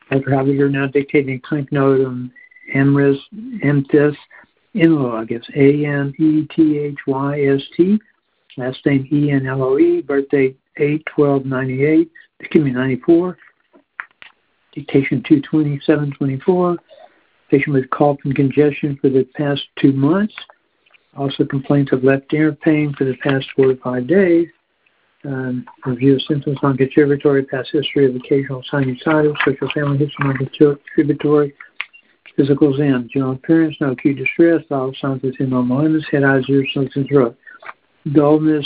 Dr. Halbiger now dictating a clinic note on Amryst Enloe, it's Anethyst, last name Enloe, birthday 8/12/94, dictation 227/24. Patient with cough and congestion for the past 2 months. Also complaints of left ear pain for the past 4 to 5 days. Review of symptoms, non-contributory, past history of occasional sinusitis, social family history, non-contributory, physical exam, general appearance, no acute distress, vital signs within normal limits, head, eyes, ears, nose, and throat. Dullness,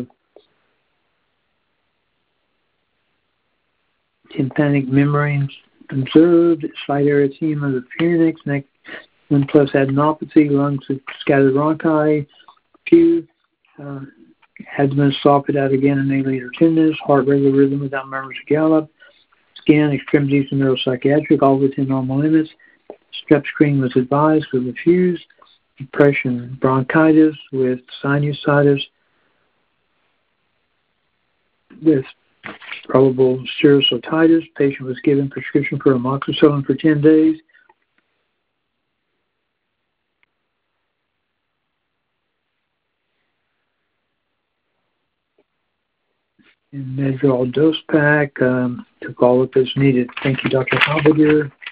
tympanic membranes observed, slight erythema of the pharynx, neck, 1+ adenopathy, lungs with scattered bronchi, few, abdomen soft out again and alien tenderness, heart regular rhythm without murmurs or gallop, skin, extremities, and neuropsychiatric, all within normal limits. Strep screen was advised with refused. Depression, bronchitis with sinusitis, with probable serous otitis. Patient was given prescription for amoxicillin for 10 days. And Medrol dose pack, took all of this needed. Thank you, Dr. Halbiger.